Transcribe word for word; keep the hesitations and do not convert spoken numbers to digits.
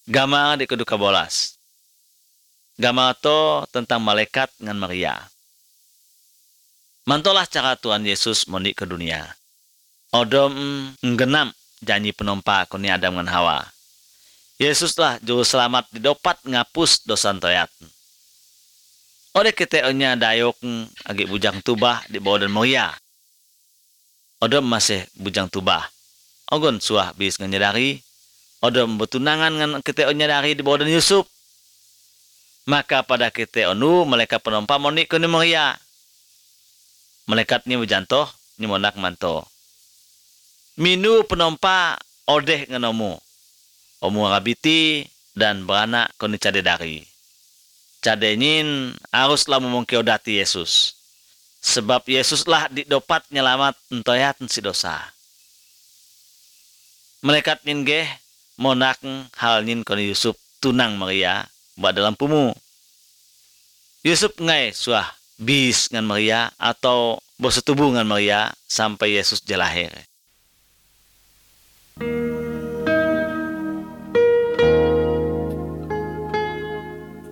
Gambar di keduka bolas. Gambar to tentang malaikat ngan Maria. Mantolah cara Tuhan Yesus mondi ke dunia. Odom nggenam janji penompa koni Adam ngan Hawa. Yesus lah juru selamat didopat ngapus dosa toyat. Ode kita onya dayok agi bujang tubah di bawah dan Maria. Odom masih bujang tubah. Ogon suah bis nganyadari. Odom betunangan ngan kita nyadari di bawah dan Yusuf. Maka pada kita onu malaikat penompa monik ke Maria. Malaikat ni berjantoh ni monak manto. Minu penompa odeh ngan omu. Omu ngabiti dan beranak koni cadedari. Cadenyin haruslah memungkio dati Yesus. Sebab Yesuslah didopat nyelamat entoyat si dosa. Malaikat nin geh monak hal nin koni Yusuf tunang Maria ba dalam pumu. Yusuf ngai suah bis ngan Maria atau bersetubuh ngan Maria sampai Yesus jelahir.